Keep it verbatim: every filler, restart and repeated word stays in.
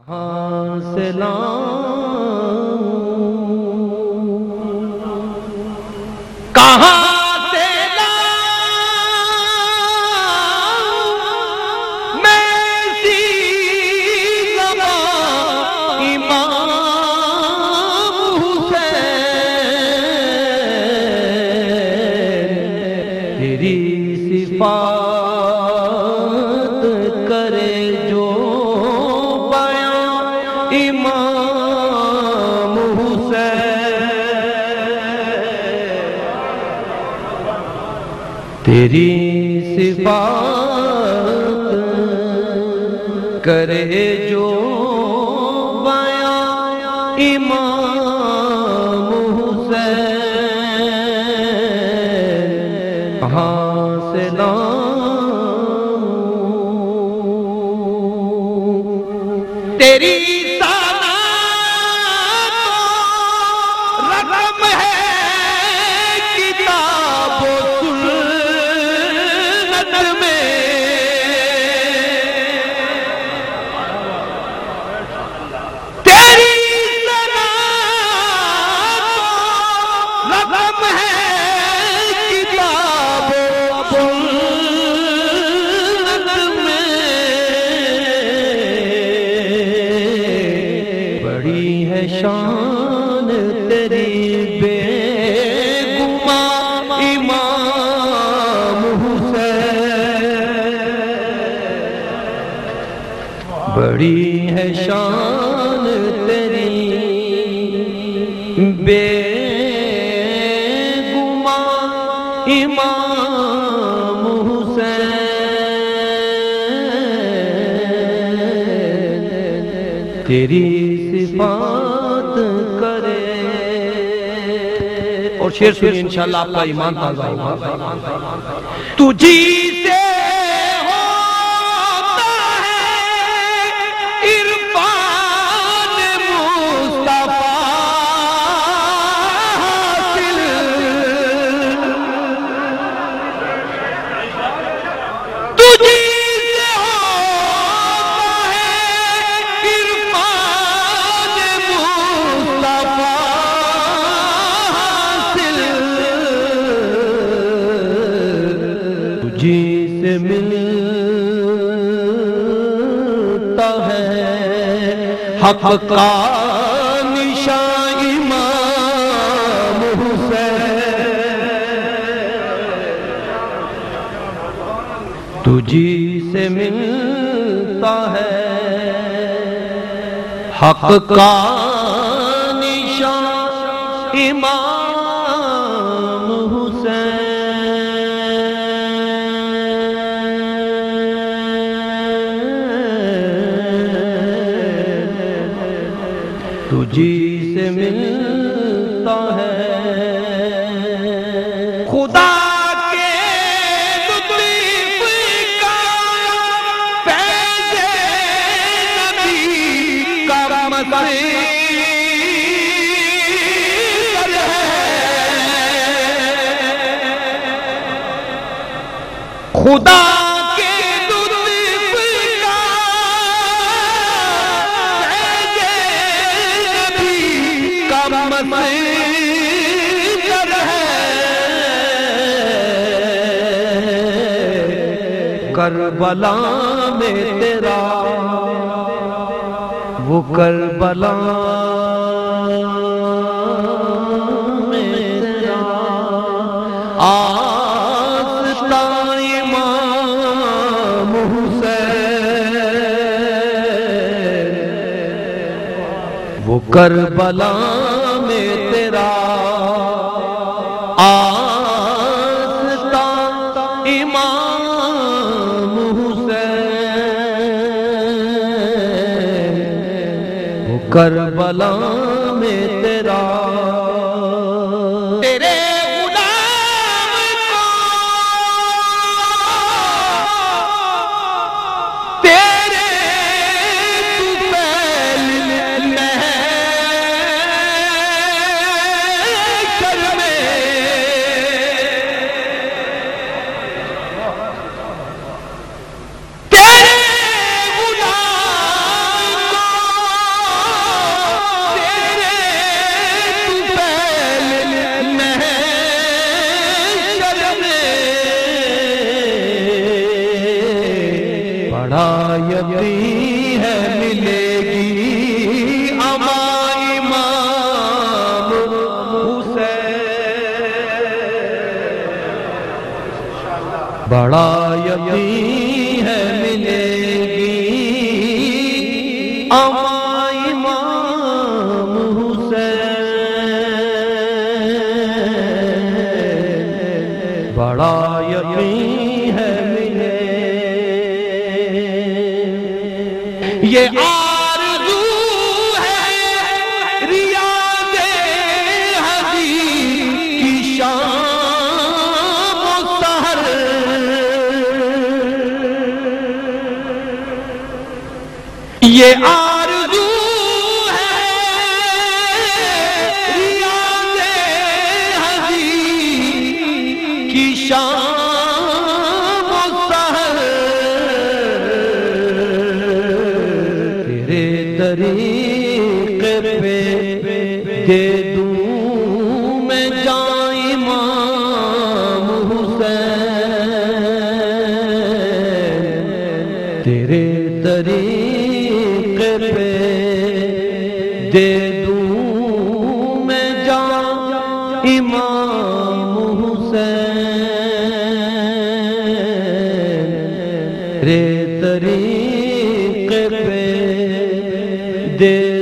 کہاں سے لاؤں کہاں سے لاؤں میں زیبا امام حسین تیری صفات کرے جو امام حسین تیری صفات کرے جو بیان امام حسین کہاں سے لاؤں تیری شان تیری بے گمان امام حسین بڑی ہے شان تیری بے گمان امام حسین تیری صفات کرے اور شعر سنیے انشاءاللہ آپ کا ایمان تازہ ہوگا تجھی سے ہوتا ہے عرفان مصطفیٰ حاصل تجھی جی سے ملتا ہے حق کا نشان امام حسین تجھی سے ملتا ہے حق کا نشان امام حسین تجھی سے ملتا ہے خدا کے لطف کا فیض نبی کا مصدر ہے خدا کربلا میں تیرا وہ کربلا میں تیرا آستان امام حسین وہ کربلا میں تیرا آستان امام کربلا میں تیرا تیرے غلام کو تیرے طفیل محشر میں تیرے غلام کو ملے گی اما امام حسین، بڑا یقین ہے ملے گی اما امام حسین، بڑا یقین ہے ملے یہ آرزو ہے ریاض حدیث کی شام و سحر، یہ آرزو ہے ریاض حدیث کی شام و سحر، تیرے طریقے پہ دے دوں میں جان امام حسین، تیرے طریقے پہ دے دوں میں جان امام حسین، تیرے طریقے پہ دے